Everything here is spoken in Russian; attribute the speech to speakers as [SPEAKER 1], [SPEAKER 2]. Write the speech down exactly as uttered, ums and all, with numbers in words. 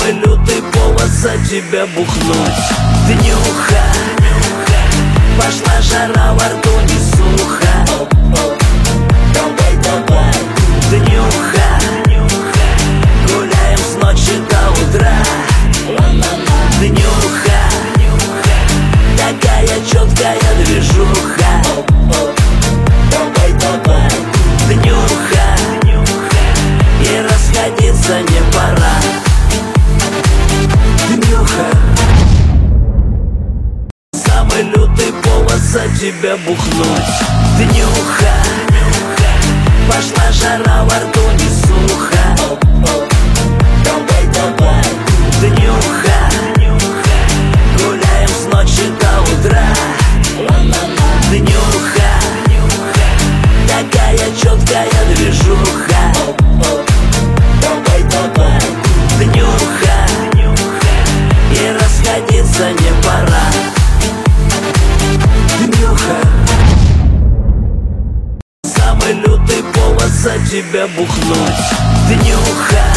[SPEAKER 1] Самый лютый повод за тебя бухнуть. Днюха, пошла жара, во рту не сухо. Давай, давай, днюха, гуляем с ночи до утра. Днюха, такая четкая движуха. Давай, давай, днюха, и расходиться не пора. Днюха, самый лютый повод за тебя бухнуть. Днюха, пошла жара, во рту не сухо. Давай, давай, днюха, гуляем с ночи до утра. Днюха, такая четкая движуха. Давай, давай, днюха, и расходиться не пора. Днюха, самый лютый повод за тебя бухнуть. Днюха,